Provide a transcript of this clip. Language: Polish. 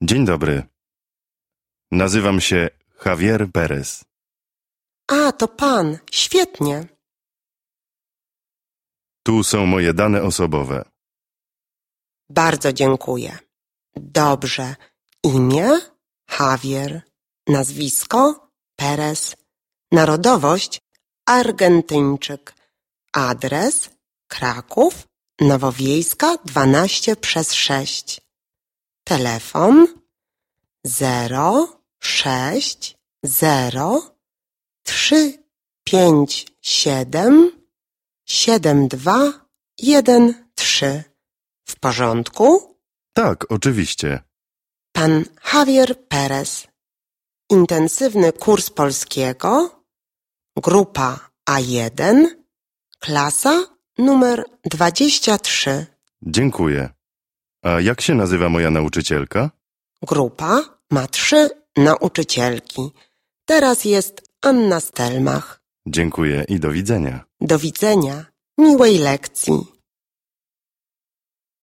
Dzień dobry. Nazywam się Javier Perez. A, to pan. Świetnie. Tu są moje dane osobowe. Bardzo dziękuję. Dobrze. Imię? Javier. Nazwisko? Perez. Narodowość? Argentyńczyk. Adres? Kraków, Nowowiejska 12/6. Telefon? 060-357-7213. W porządku? Tak, oczywiście. Pan Javier Perez. Intensywny kurs polskiego. Grupa A1. Klasa numer 23. Dziękuję. A jak się nazywa moja nauczycielka? Grupa ma 3 nauczycielki. Teraz jest Anna Stelmach. Dziękuję i do widzenia. Do widzenia. Miłej lekcji.